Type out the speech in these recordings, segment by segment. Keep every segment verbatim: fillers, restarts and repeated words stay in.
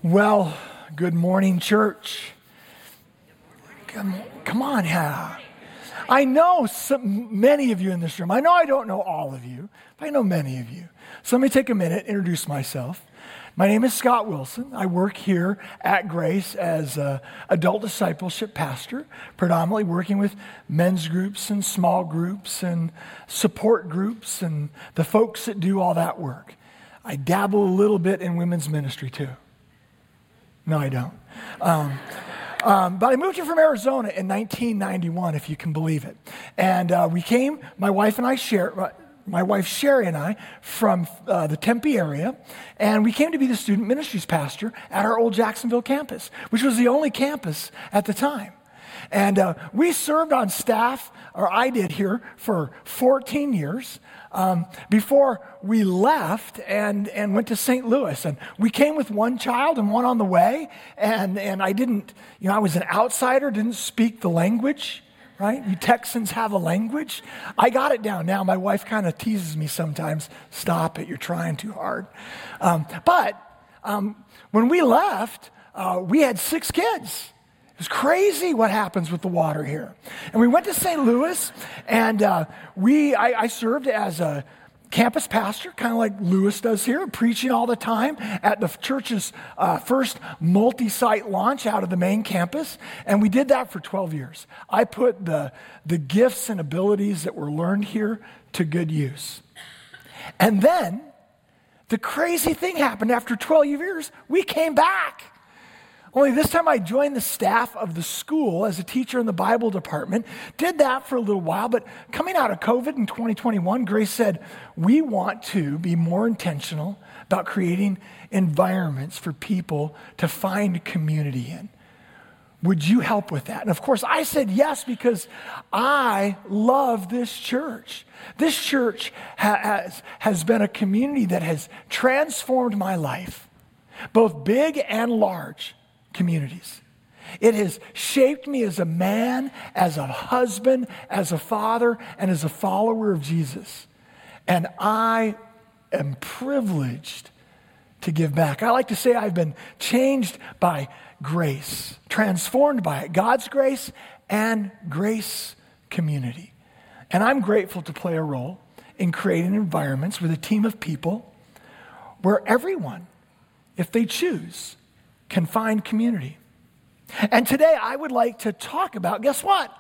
Well, good morning, church. Come, come on, yeah. I know some, many of you in this room. I know I don't know all of you, but I know many of you. So let me take a minute, introduce myself. My name is Scott Wilson. I work here at Grace as an adult discipleship pastor, predominantly working with men's groups and small groups and support groups and the folks that do all that work. I dabble a little bit in women's ministry too. No, I don't. Um, um, but I moved here from Arizona in nineteen ninety-one, if you can believe it. And uh, we came, my wife and I share, my wife Sherry and I, from uh, the Tempe area, and we came to be the student ministries pastor at our old Jacksonville campus, which was the only campus at the time. And uh, we served on staff, or I did here, for fourteen years um, before we left and, and went to Saint Louis. And we came with one child and one on the way. And, and I didn't, you know, I was an outsider, didn't speak the language, right? You Texans have a language. I got it down. Now my wife kind of teases me sometimes. Stop it, you're trying too hard. Um, but um, when we left, uh, we had six kids. It's crazy what happens with the water here. And we went to Saint Louis, and uh, we I, I served as a campus pastor, kind of like Lewis does here, preaching all the time at the church's uh, first multi-site launch out of the main campus. And we did that for twelve years. I put the, the gifts and abilities that were learned here to good use. And then the crazy thing happened. After twelve years, we came back. Only this time I joined the staff of the school as a teacher in the Bible department, did that for a little while, but coming out of COVID in twenty twenty-one, Grace said, we want to be more intentional about creating environments for people to find community in. Would you help with that? And of course, I said yes because I love this church. This church has, has been a community that has transformed my life, both big and large communities. It has shaped me as a man, as a husband, as a father, and as a follower of Jesus. And I am privileged to give back. I like to say I've been changed by grace, transformed by it, God's grace and grace community. And I'm grateful to play a role in creating environments with a team of people where everyone, if they choose, can find community. And today I would like to talk about, guess what?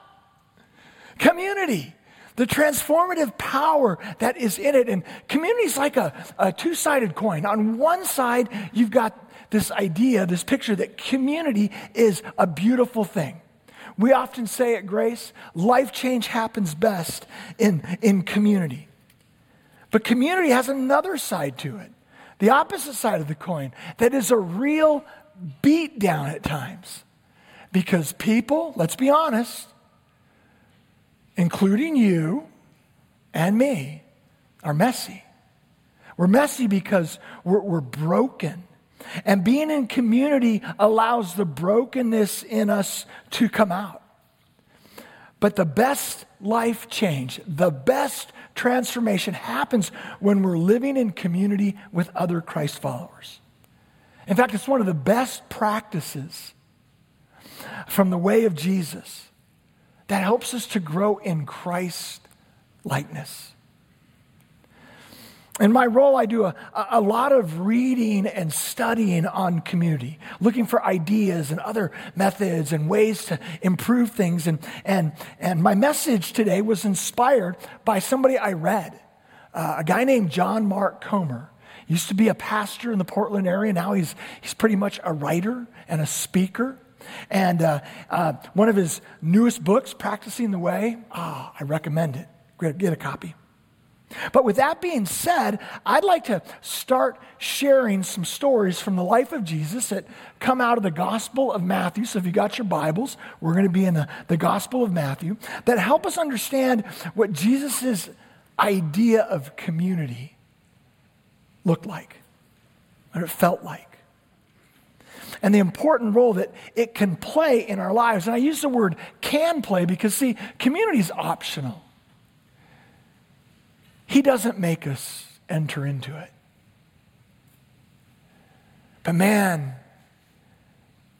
Community. The transformative power that is in it. And community is like a, a two-sided coin. On one side, you've got this idea, this picture that community is a beautiful thing. We often say at Grace, life change happens best in, in community. But community has another side to it. The opposite side of the coin, that is a real beat down at times. Because people, let's be honest, including you and me, are messy. We're messy because we're, we're broken. And being in community allows the brokenness in us to come out. But the best life change, the best transformation happens when we're living in community with other Christ followers. In fact, it's one of the best practices from the way of Jesus that helps us to grow in Christ likeness. In my role, I do a, a lot of reading and studying on community, looking for ideas and other methods and ways to improve things. And, and, and my message today was inspired by somebody I read, uh, a guy named John Mark Comer. Used to be a pastor in the Portland area. Now he's he's pretty much a writer and a speaker. And uh, uh, one of his newest books, Practicing the Way, ah, I recommend it. Get, get a copy. But with that being said, I'd like to start sharing some stories from the life of Jesus that come out of the Gospel of Matthew. So if you got your Bibles, we're going to be in the, the Gospel of Matthew, that help us understand what Jesus' idea of community looked like, what it felt like, and the important role that it can play in our lives. And I use the word can play because, see, community is optional. He doesn't make us enter into it. But man,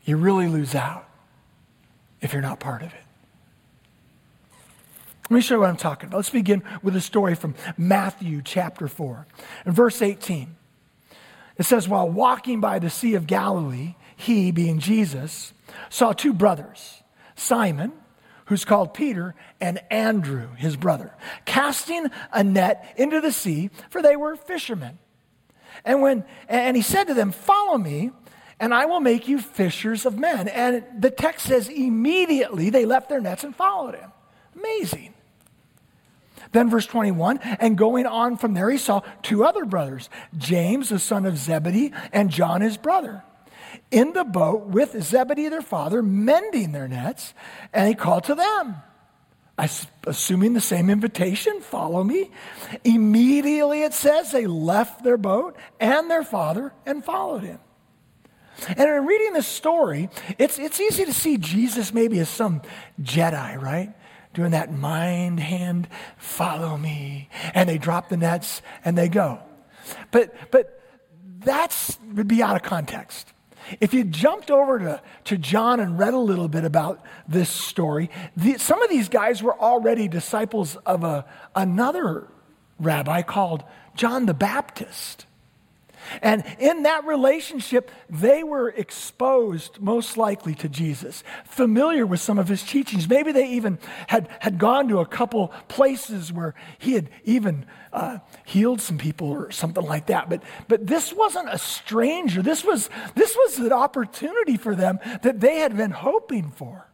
you really lose out if you're not part of it. Let me show you what I'm talking about. Let's begin with a story from Matthew chapter four. In verse eighteen, it says, while walking by the Sea of Galilee, he, being Jesus, saw two brothers, Simon, who's called Peter, and Andrew, his brother, casting a net into the sea, for they were fishermen. And when and he said to them, follow me, and I will make you fishers of men. And the text says immediately they left their nets and followed him. Amazing. Then verse twenty-one, and going on from there, he saw two other brothers, James, the son of Zebedee, and John, his brother, in the boat with Zebedee, their father, mending their nets. And he called to them, assuming the same invitation, follow me. Immediately, it says, they left their boat and their father and followed him. And in reading this story, it's, it's easy to see Jesus maybe as some Jedi, right? Doing that mind hand, follow me. And they drop the nets and they go. But but that's would be out of context. If you jumped over to, to John and read a little bit about this story, the, some of these guys were already disciples of a, another rabbi called John the Baptist. And in that relationship, they were exposed most likely to Jesus, familiar with some of his teachings. Maybe they even had, had gone to a couple places where he had even uh, healed some people or something like that. But, but this wasn't a stranger. This was, this was an opportunity for them that they had been hoping for.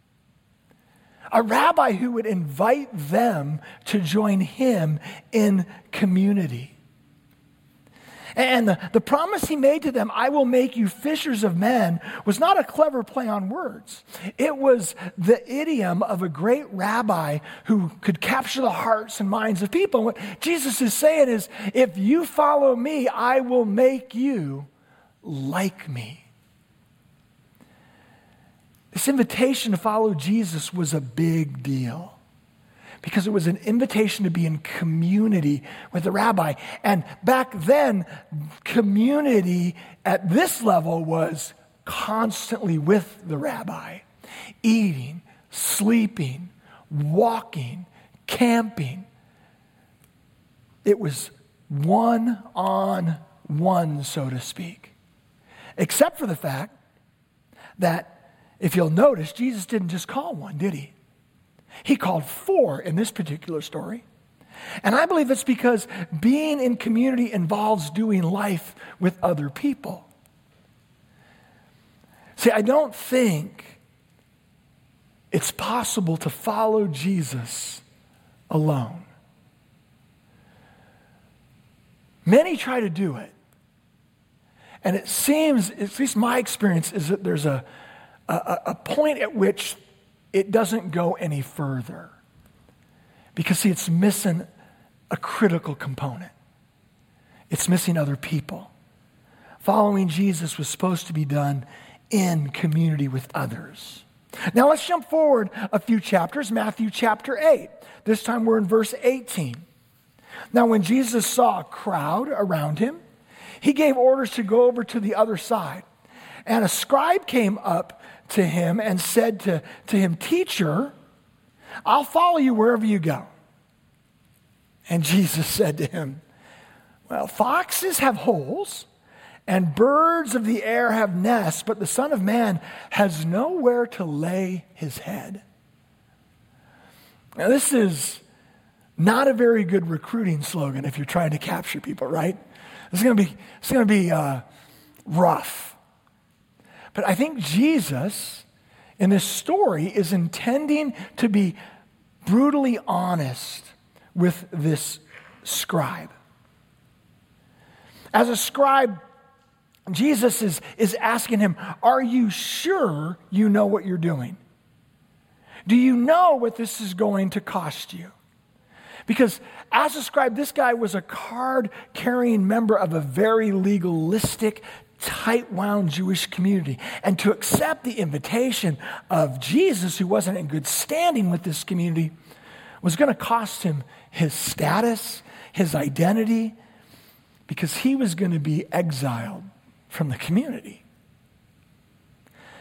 A rabbi who would invite them to join him in community. And the, the promise he made to them, I will make you fishers of men, was not a clever play on words. It was the idiom of a great rabbi who could capture the hearts and minds of people. And what Jesus is saying is, if you follow me, I will make you like me. This invitation to follow Jesus was a big deal, because it was an invitation to be in community with the rabbi. And back then, community at this level was constantly with the rabbi, eating, sleeping, walking, camping. It was one on one, so to speak, except for the fact that, if you'll notice, Jesus didn't just call one, did he? He called four in this particular story. And I believe it's because being in community involves doing life with other people. See, I don't think it's possible to follow Jesus alone. Many try to do it. And it seems, at least my experience, is that there's a, a, a point at which it doesn't go any further. Because, see, it's missing a critical component. It's missing other people. Following Jesus was supposed to be done in community with others. Now let's jump forward a few chapters, Matthew chapter eight. This time we're in verse eighteen. Now when Jesus saw a crowd around him, he gave orders to go over to the other side. And a scribe came up to him and said to, to him, Teacher, I'll follow you wherever you go. And Jesus said to him, well, foxes have holes and birds of the air have nests, but the Son of Man has nowhere to lay his head. Now this is not a very good recruiting slogan if you're trying to capture people, right? It's going to be, it's going to be uh, rough. But I think Jesus, in this story, is intending to be brutally honest with this scribe. As a scribe, Jesus is, is asking him, are you sure you know what you're doing? Do you know what this is going to cost you? Because as a scribe, this guy was a card-carrying member of a very legalistic, tight-wound Jewish community. And to accept the invitation of Jesus, who wasn't in good standing with this community, was going to cost him his status, his identity, because he was going to be exiled from the community.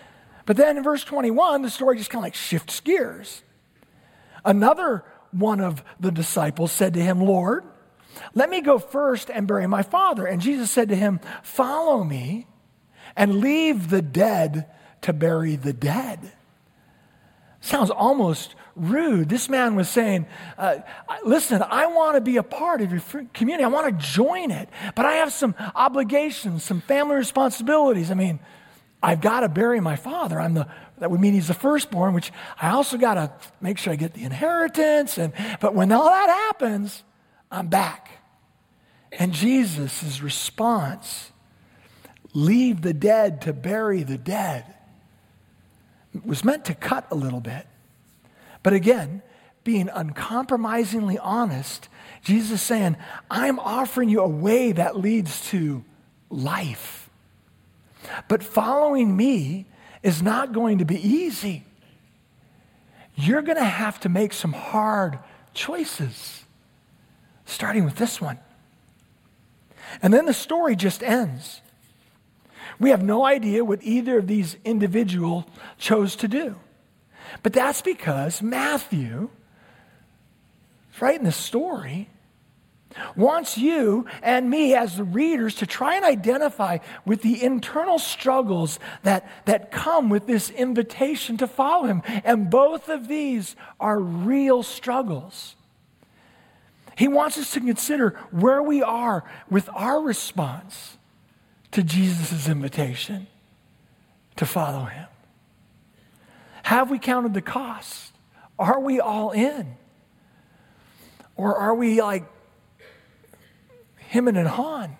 But then in verse twenty-one, the story just kind of like shifts gears. Another one of the disciples said to him, Lord, let me go first and bury my father. And Jesus said to him, follow me and leave the dead to bury the dead. Sounds almost rude. This man was saying, uh, listen, I want to be a part of your community. I want to join it, but I have some obligations, some family responsibilities. I mean, I've got to bury my father. I'm the, that would mean he's the firstborn, which I also got to make sure I get the inheritance. And, but when all that happens, I'm back. And Jesus' response, leave the dead to bury the dead, was meant to cut a little bit. But again, being uncompromisingly honest, Jesus is saying, I'm offering you a way that leads to life. But following me is not going to be easy. You're going to have to make some hard choices, starting with this one. And then the story just ends. We have no idea what either of these individuals chose to do. But that's because Matthew, right in the story, wants you and me as the readers to try and identify with the internal struggles that, that come with this invitation to follow him. And both of these are real struggles. He wants us to consider where we are with our response to Jesus' invitation to follow him. Have we counted the cost? Are we all in? Or are we like Hyman and Han?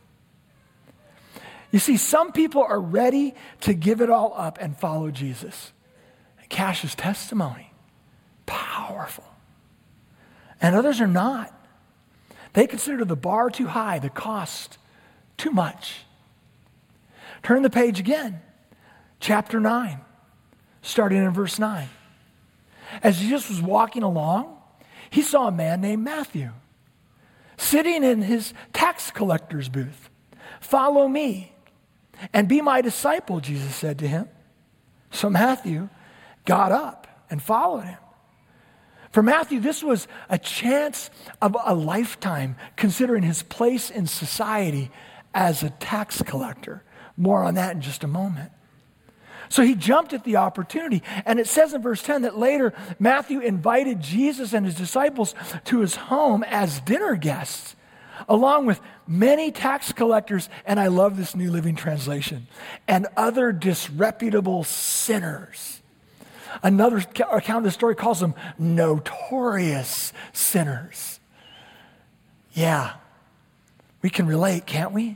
You see, some people are ready to give it all up and follow Jesus. Cash's testimony, powerful. And others are not. They consider the bar too high, the cost too much. Turn the page again, chapter nine. Starting in verse nine. As Jesus was walking along, he saw a man named Matthew sitting in his tax collector's booth. Follow me and be my disciple, Jesus said to him. So Matthew got up and followed him. For Matthew, this was a chance of a lifetime, considering his place in society as a tax collector. More on that in just a moment. So he jumped at the opportunity. And it says in verse ten that later Matthew invited Jesus and his disciples to his home as dinner guests, along with many tax collectors, and I love this New Living Translation, and other disreputable sinners. Another account of the story calls them notorious sinners. Yeah, we can relate, can't we?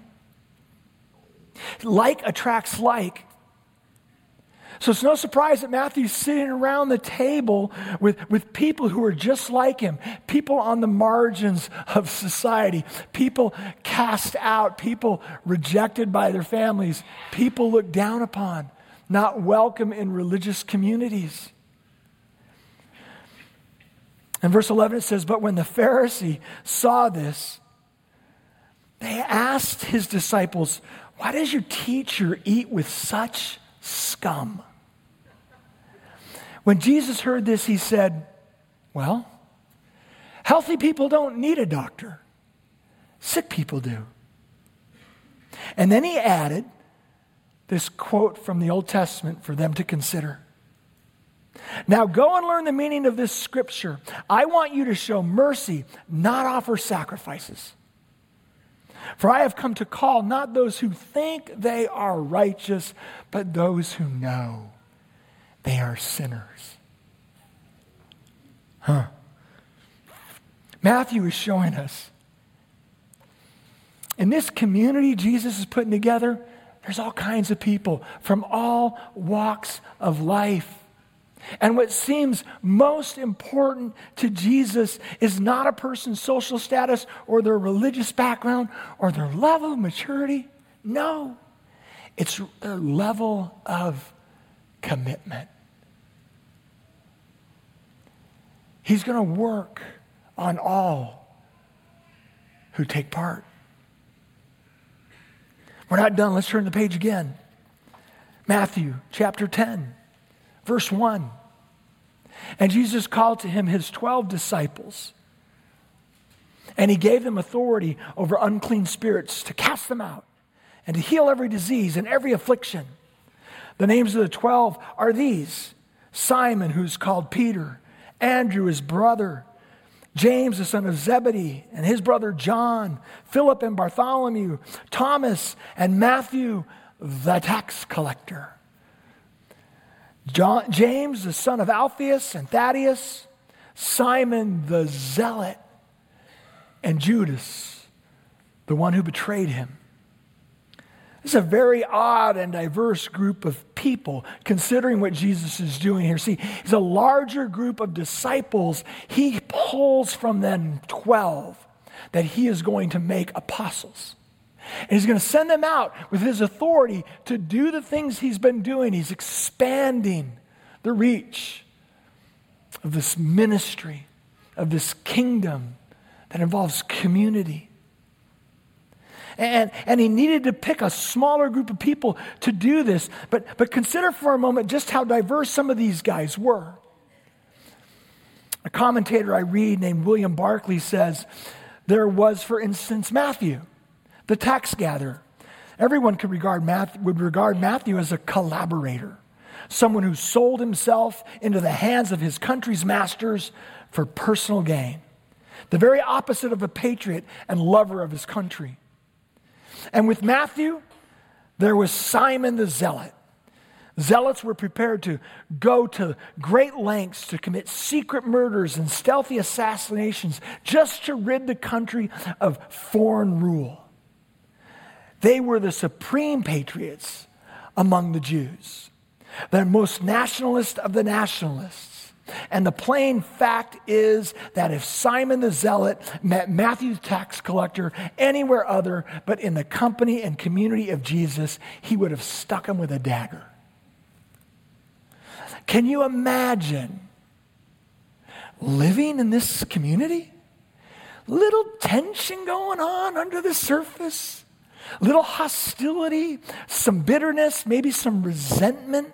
Like attracts like. So it's no surprise that Matthew's sitting around the table with, with people who are just like him, people on the margins of society, people cast out, people rejected by their families, people looked down upon, not welcome in religious communities. In verse eleven it says, but when the Pharisee saw this, they asked his disciples, why does your teacher eat with such scum? When Jesus heard this, he said, well, healthy people don't need a doctor. Sick people do. And then he added this quote from the Old Testament for them to consider. Now go and learn the meaning of this scripture. I want you to show mercy, not offer sacrifices. For I have come to call not those who think they are righteous, but those who know they are sinners. Huh. Matthew is showing us in this community Jesus is putting together, there's all kinds of people from all walks of life. And what seems most important to Jesus is not a person's social status or their religious background or their level of maturity. No, it's their level of commitment. He's going to work on all who take part. We're not done. Let's turn the page again. Matthew chapter ten, verse one. And Jesus called to him his twelve disciples, and he gave them authority over unclean spirits to cast them out and to heal every disease and every affliction. The names of the twelve are these: Simon, who's called Peter, Andrew, his brother, James, the son of Zebedee, and his brother John, Philip and Bartholomew, Thomas and Matthew, the tax collector, John, James, the son of Alphaeus and Thaddeus, Simon the zealot, and Judas, the one who betrayed him. This is a very odd and diverse group of people, considering what Jesus is doing here. See, it's a larger group of disciples. He pulls from them twelve that he is going to make apostles. And he's going to send them out with his authority to do the things he's been doing. He's expanding the reach of this ministry, of this kingdom that involves community. And, and he needed to pick a smaller group of people to do this. But, but consider for a moment just how diverse some of these guys were. A commentator I read named William Barclay says, there was, for instance, Matthew, the tax gatherer. Everyone could regard Matthew, would regard Matthew as a collaborator, someone who sold himself into the hands of his country's masters for personal gain. The very opposite of a patriot and lover of his country. And with Matthew, there was Simon the zealot. Zealots were prepared to go to great lengths to commit secret murders and stealthy assassinations just to rid the country of foreign rule. They were the supreme patriots among the Jews, the most nationalist of the nationalists. And the plain fact is that if Simon the Zealot met Matthew the tax collector anywhere other but in the company and community of Jesus, he would have stuck him with a dagger. Can you imagine living in this community? Little tension going on under the surface, little hostility, some bitterness, maybe some resentment.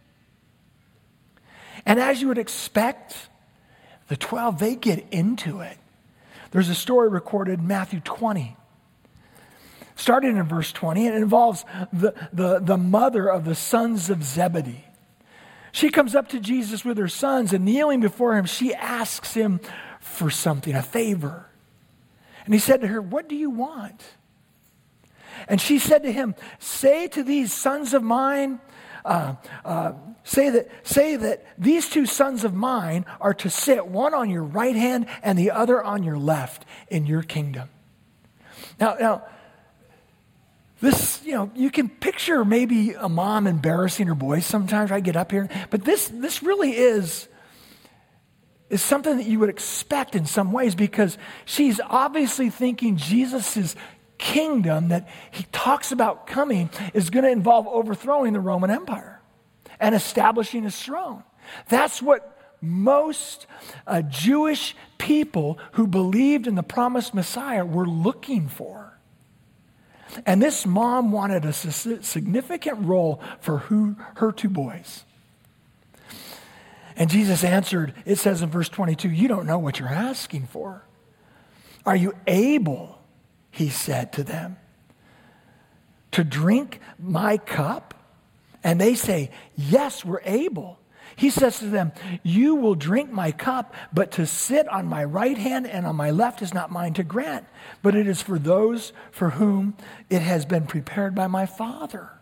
And as you would expect, the twelve, they get into it. There's a story recorded in Matthew twenty. Starting in verse twenty, and it involves the, the, the mother of the sons of Zebedee. She comes up to Jesus with her sons, and kneeling before him, she asks him for something, a favor. And he said to her, "What do you want?" And she said to him, "Say to these sons of mine, Uh, uh, say that say that these two sons of mine are to sit, one on your right hand and the other on your left in your kingdom." Now, now, this, you know, you can picture maybe a mom embarrassing her boys sometimes. I get up here, but this this really is is something that you would expect in some ways, because she's obviously thinking Jesus' kingdom that he talks about coming is going to involve overthrowing the Roman Empire and establishing his throne. That's what most uh, Jewish people who believed in the promised Messiah were looking for. And this mom wanted a significant role for who, her two boys. And Jesus answered, it says in verse twenty-two, "You don't know what you're asking for. Are you able," he said to them, "to drink my cup?" And they say, "Yes, we're able." He says to them, "You will drink my cup, but to sit on my right hand and on my left is not mine to grant, but it is for those for whom it has been prepared by my Father."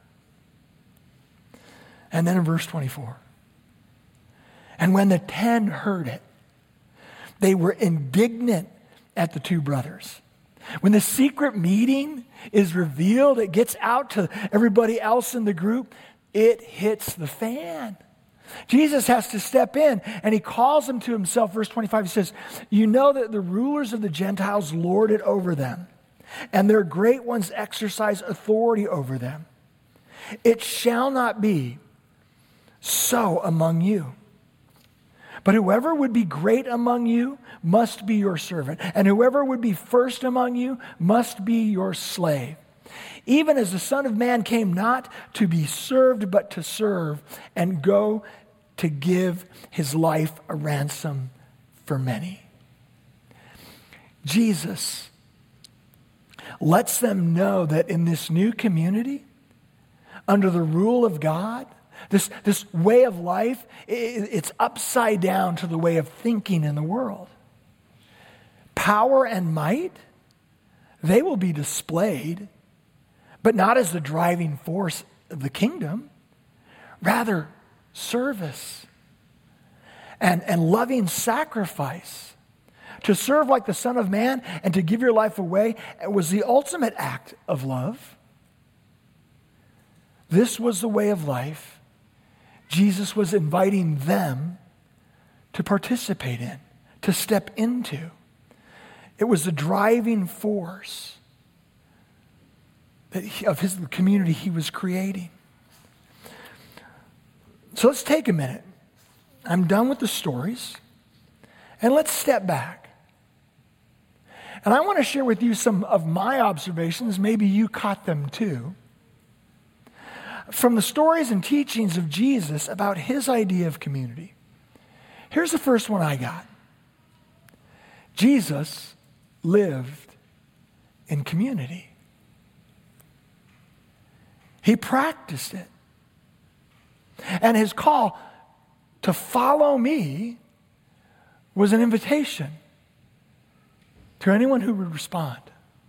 And then in verse twenty-four, "And when the ten heard it, they were indignant at the two brothers." When the secret meeting is revealed, it gets out to everybody else in the group, it hits the fan. Jesus has to step in, and he calls them to himself. Verse twenty-five, he says, "You know that the rulers of the Gentiles lord it over them, and their great ones exercise authority over them. It shall not be so among you. But whoever would be great among you must be your servant, and whoever would be first among you must be your slave. Even as the Son of Man came not to be served, but to serve and go to give his life a ransom for many. Jesus lets them know that in this new community, under the rule of God, this, this way of life, it, it's upside down to the way of thinking in the world. Power and might, they will be displayed, but not as the driving force of the kingdom, rather service and, and loving sacrifice. To serve like the Son of Man and to give your life away was the ultimate act of love. This was the way of life Jesus was inviting them to participate in, to step into. It was the driving force that he, of his the community he was creating. So let's take a minute. I'm done with the stories. And let's step back. And I want to share with you some of my observations. Maybe you caught them too. From the stories and teachings of Jesus about his idea of community. Here's the first one I got. Jesus lived in community. He practiced it. And his call to follow me was an invitation to anyone who would respond.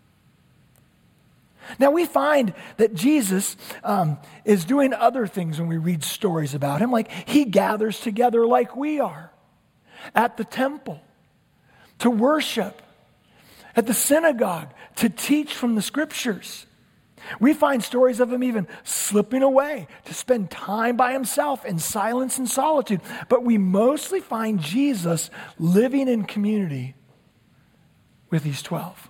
Now we find that Jesus um, is doing other things when we read stories about him. Like he gathers together like we are at the temple to worship, at the synagogue to teach from the scriptures. We find stories of him even slipping away to spend time by himself in silence and solitude. But we mostly find Jesus living in community with these twelve.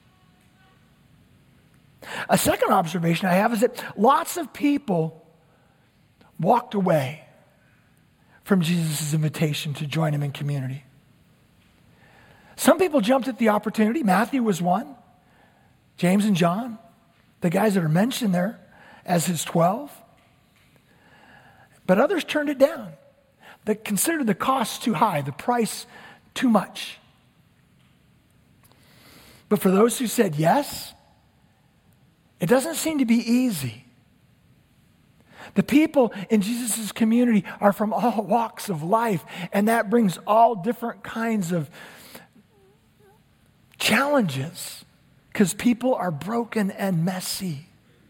A second observation I have is that lots of people walked away from Jesus' invitation to join him in community. Some people jumped at the opportunity. Matthew was one. James and John, the guys that are mentioned there as his twelve. But others turned it down. They considered the cost too high, the price too much. But for those who said yes, it doesn't seem to be easy. The people in Jesus' community are from all walks of life, and that brings all different kinds of challenges because people are broken and messy.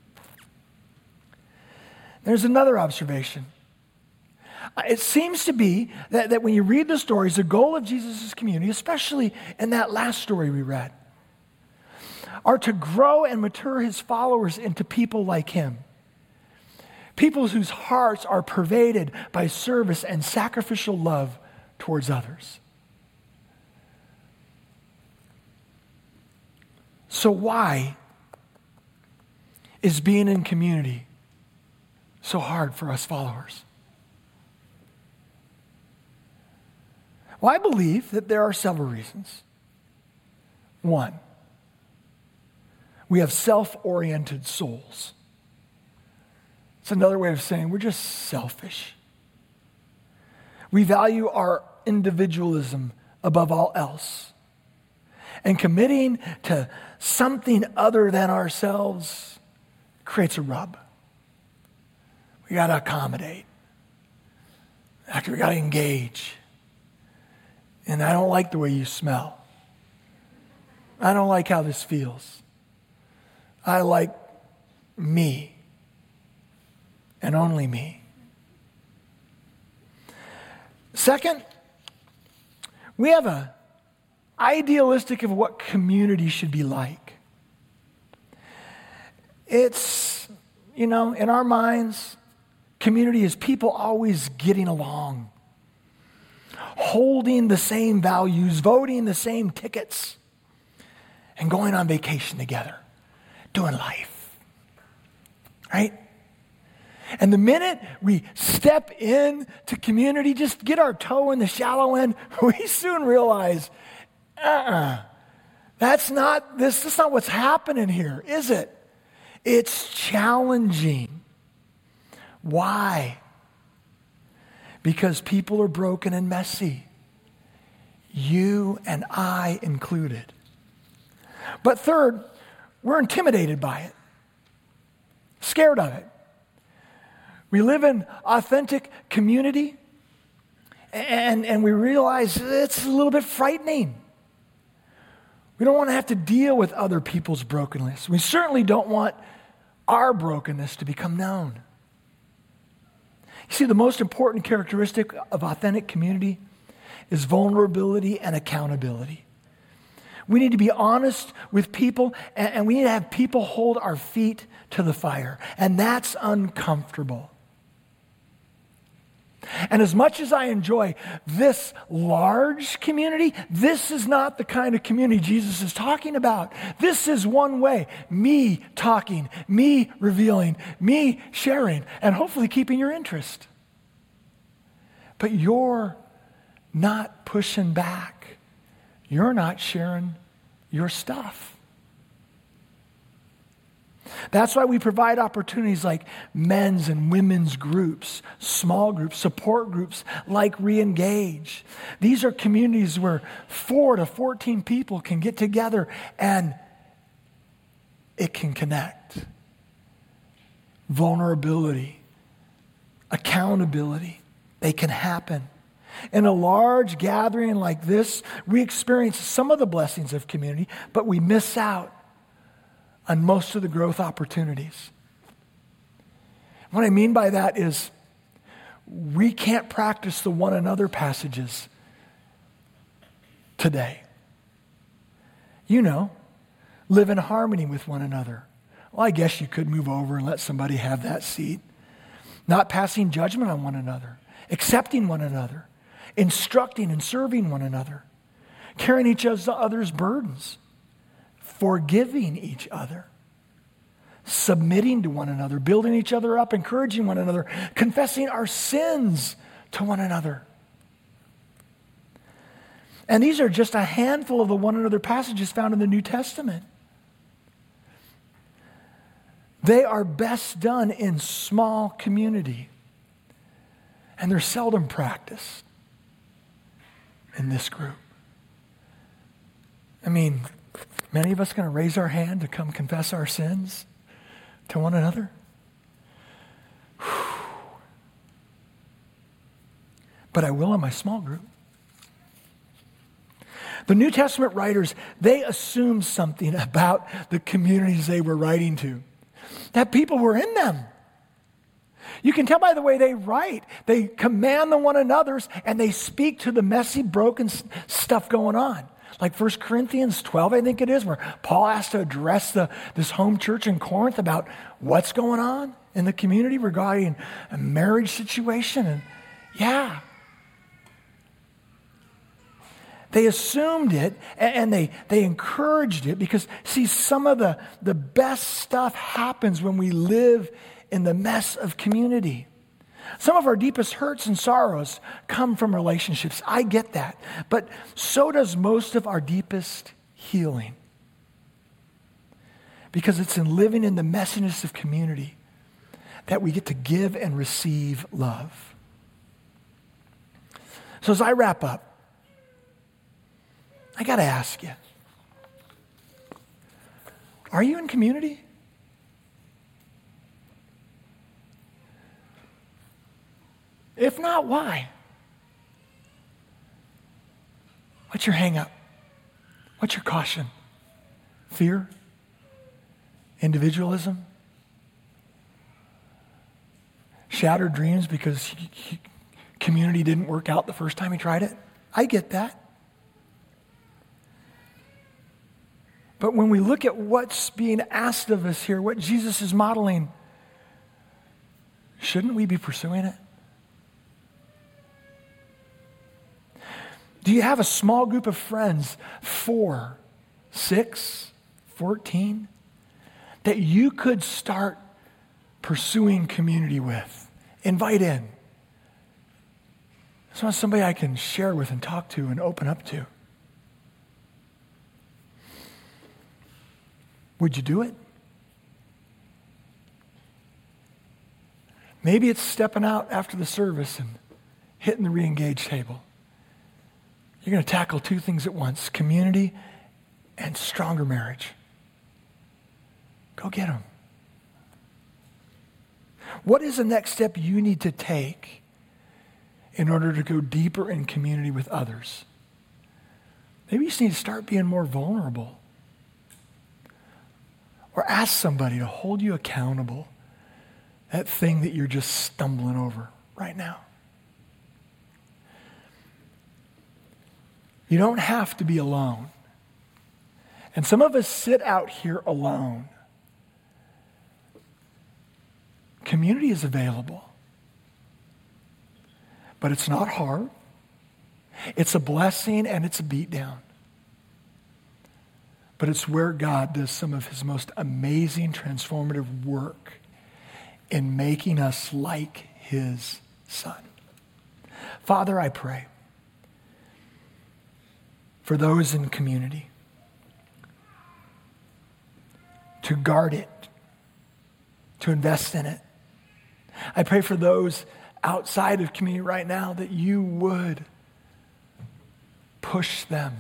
There's another observation. It seems to be that, that when you read the stories, the goal of Jesus' community, especially in that last story we read, are to grow and mature his followers into people like him. People whose hearts are pervaded by service and sacrificial love towards others. So why is being in community so hard for us followers? Well, I believe that there are several reasons. One, we have self-oriented souls. It's another way of saying we're just selfish. We value our individualism above all else. And committing to something other than ourselves creates a rub. We got to accommodate. We got to engage. And I don't like the way you smell. I don't like how this feels. I like me and only me. Second, we have a idealistic of what community should be like. It's, you know, in our minds, community is people always getting along, holding the same values, voting the same tickets, and going on vacation together, doing life, right? And the minute we step into community, just get our toe in the shallow end, we soon realize, uh-uh, that's not this. That's not what's happening here, is it? It's challenging. Why? Because people are broken and messy. You and I included. But third, we're intimidated by it, scared of it. We live in authentic community, and, and we realize it's a little bit frightening. We don't want to have to deal with other people's brokenness. We certainly don't want our brokenness to become known. You see, the most important characteristic of authentic community is vulnerability and accountability. We need to be honest with people, and, and we need to have people hold our feet to the fire, and that's uncomfortable. And as much as I enjoy this large community, this is not the kind of community Jesus is talking about. This is one way, me talking, me revealing, me sharing, and hopefully keeping your interest. But you're not pushing back. You're not sharing your stuff. That's why we provide opportunities like men's and women's groups, small groups, support groups like Reengage. These are communities where four to fourteen people can get together and it can connect. Vulnerability, accountability, they can happen. In a large gathering like this, we experience some of the blessings of community, but we miss out on most of the growth opportunities. What I mean by that is we can't practice the one another passages today. You know, live in harmony with one another. Well, I guess you could move over and let somebody have that seat. Not passing judgment on one another, accepting one another, instructing and serving one another, carrying each other's burdens, forgiving each other, submitting to one another, building each other up, encouraging one another, confessing our sins to one another. And these are just a handful of the one another passages found in the New Testament. They are best done in small community, and they're seldom practiced in this group. I mean, many of us going to raise our hand to come confess our sins to one another? Whew. But I will in my small group. The New Testament writers, they assumed something about the communities they were writing to, that people were in them. You can tell by the way they write. They command the one another's, and they speak to the messy, broken stuff going on. Like First Corinthians twelve, I think it is, where Paul has to address the, this home church in Corinth about what's going on in the community regarding a marriage situation. And yeah, they assumed it, and they, they encouraged it because, see, some of the, the best stuff happens when we live in the mess of community. Some of our deepest hurts and sorrows come from relationships. I get that. But so does most of our deepest healing. Because it's in living in the messiness of community that we get to give and receive love. So as I wrap up, I got to ask you, are you in community? If not, why? What's your hang up? What's your caution? Fear? Individualism? Shattered dreams because he, he, community didn't work out the first time he tried it? I get that. But when we look at what's being asked of us here, what Jesus is modeling, shouldn't we be pursuing it? Do you have a small group of friends, four, six, fourteen, that you could start pursuing community with? Invite in. I just want somebody I can share with and talk to and open up to. Would you do it? Maybe it's stepping out after the service and hitting the re-engage table. You're going to tackle two things at once, community and stronger marriage. Go get them. What is the next step you need to take in order to go deeper in community with others? Maybe you just need to start being more vulnerable. Or ask somebody to hold you accountable. That thing that you're just stumbling over right now. You don't have to be alone. And some of us sit out here alone. Community is available. But it's not hard. It's a blessing and it's a beatdown. But it's where God does some of his most amazing transformative work in making us like his Son. Father, I pray for those in community to guard it, to invest in it. I pray for those outside of community right now that you would push them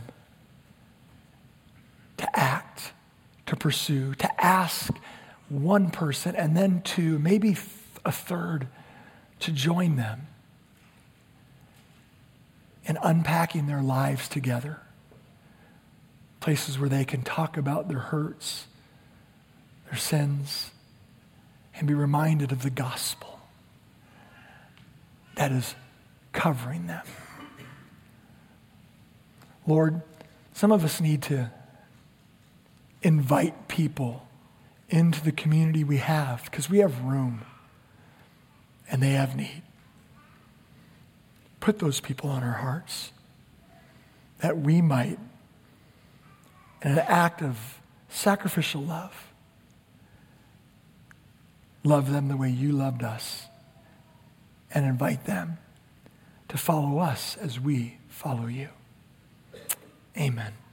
to act, to pursue, to ask one person and then two, maybe a third, to join them in unpacking their lives together. Places where they can talk about their hurts, their sins, and be reminded of the gospel that is covering them. Lord, some of us need to invite people into the community we have because we have room and they have need. Put those people on our hearts that we might, in an act of sacrificial love, love them the way you loved us and invite them to follow us as we follow you. Amen.